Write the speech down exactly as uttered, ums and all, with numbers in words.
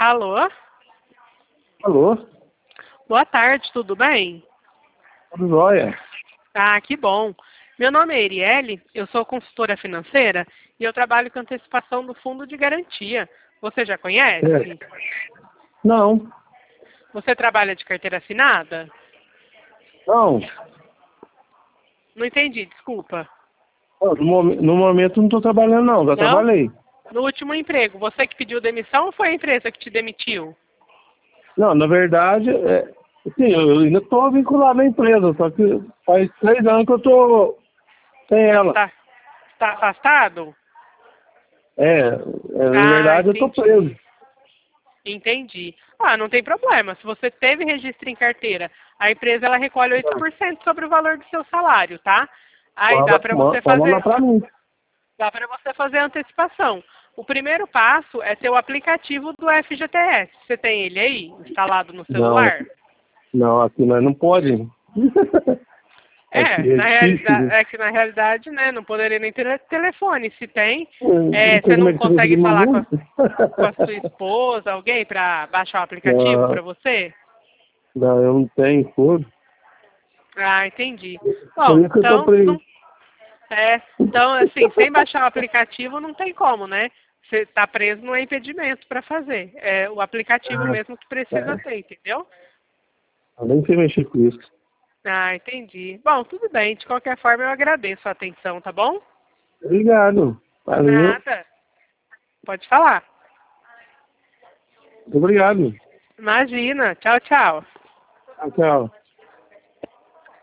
Alô? Alô? Boa tarde, tudo bem? Tudo jóia? Ah, que bom. Meu nome é Erielle, eu sou consultora financeira e eu trabalho com antecipação do fundo de garantia. Você já conhece? É. Não, Você trabalha de carteira assinada? não. Não entendi, desculpa. Ó, No, momen- no momento não estou trabalhando não, já Não? trabalhei. No último emprego, você que pediu demissão ou foi a empresa que te demitiu? Não, na verdade, é, sim, eu ainda estou vinculado à empresa, só que faz três anos que eu estou sem ela. Tá, tá afastado? É, é, na Ah, verdade eu estou preso. entendi. Entendi. Ah, não tem problema. Se você teve registro em carteira, a empresa ela recolhe oito por cento sobre o valor do seu salário, tá? Aí dá Manda, para ma- você pode mandar fazer, para mim. dá para você fazer a antecipação. O primeiro passo é ter o aplicativo do F G T S. Você tem ele aí instalado no Não, celular? não, aqui nós não pode. É, Aqui é na difícil. realidade, é que na realidade, né, não poderia nem ter telefone. Se tem, Não é, sei você como não é que você consegue conseguiu uma falar com a, multa. com a sua esposa, alguém para baixar o aplicativo Não, para você? não, eu não tenho tudo. Ah, entendi. Por Bom, isso que eu estou então, preso. não, é, então, assim, sem baixar o aplicativo não tem como, né? Você está preso, não é impedimento para fazer. É o aplicativo Ah, mesmo que precisa é. ter, entendeu? Eu nem sei mexer com isso. Ah, entendi. Bom, tudo bem. De qualquer forma, eu agradeço a atenção, tá bom? Obrigado. Valeu. Nada. Pode falar. Muito obrigado. Imagina. Tchau, tchau. Tchau, tchau.